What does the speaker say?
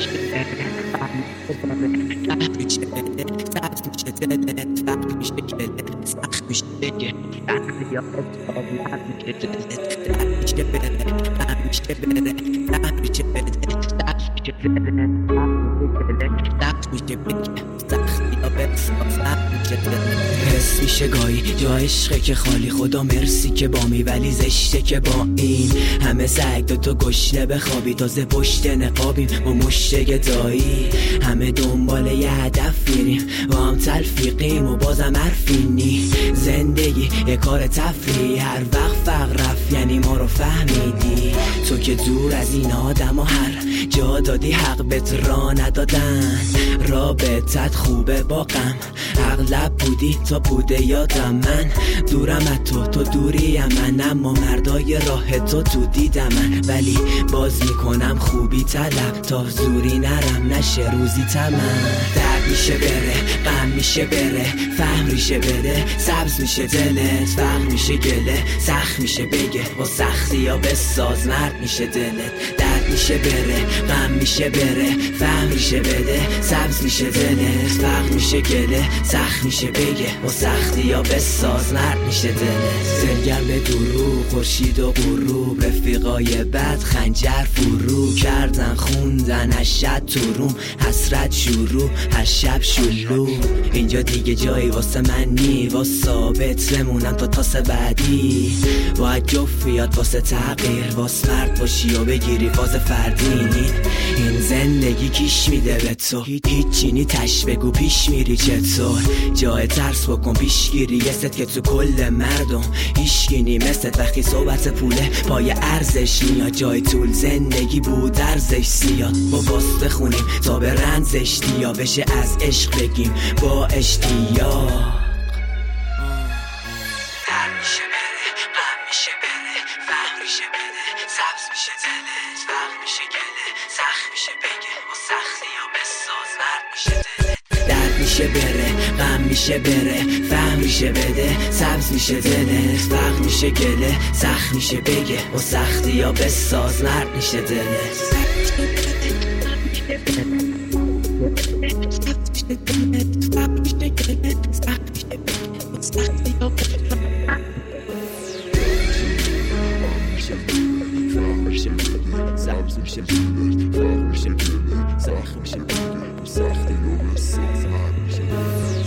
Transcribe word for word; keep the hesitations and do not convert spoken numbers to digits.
حس میشه گاهی جا عشقه که خالی، خدا مرسی که بامی ولی زشته که با این همه سگ دوتا گشنه بخوابی. تازه پشت نقابیم ما مشت گدایی، همه دنبال یه هدف میریم و هم تلفیقیم و بازم حرفینی. زندگی یه کار تفریح، هر وقت فقر رفت یعنی ما رو فهمیدی. تو که دور از این آدم و هر جا دادی حق بهت را ندادن. رابطت خوبه با غم، اغلب بودی تا بوده یادم. من دورم از تو، تو دوریم من، اما مردای راه تو تو دیدم من. ولی باز میکنم خوبی طلب تا زوری نرم نشه روزی تمن. درد میشه بره، غم میشه بره، فهم ریشه بده، سبز میشه دلت، فقر میشه گله، سخت میشه بگه با سختی یا بساز مرد میشه دلت. درد میشه بره، غم میشه بره، فهم ریشه بده، سبز میشه دلت، فقر میشه گله، سخت میشه بگه با سختی یا بساز مرد میشه دلت. دلگرم به درو، خورشید و غروب، رفیقای بد خنجر فرو کردن، خوندن اشد تو روم، حسرت شروع هر شب شلو. اینجا دیگه جایی واسه من نی، واسه ثابت بمونم تا تاس بعدی. باید جفیات واسه تغییر، واسه مرد باشی و بگیری فاز فردین. این زندگی کیش میده به تو، هیچی نی تش بگو پیش میری چطور. جای ترس بکن پیشگیری، یه ست که تو کل مردم هیشگینی مثل وقتی صحبت پوله پای ارزش میاد. جای طول زندگی بود ارزش زیاد، با باست خونیم تا به رنزش دیا بشه از عشق بگیم با اشتیاق. درد میشه بره، غم میشه بره، فهم میشه بده، سبز میشه دلت، فقر میشه گله، سخت میشه بگه با سختی یا بساز مرد میشه دلت. درد میشه بره، غم میشه بره، فهم میشه بده، سبز میشه دلت، فقر میشه گله، سخت میشه بگه با سختی یا بساز مرد میشه دلت. سخت میشه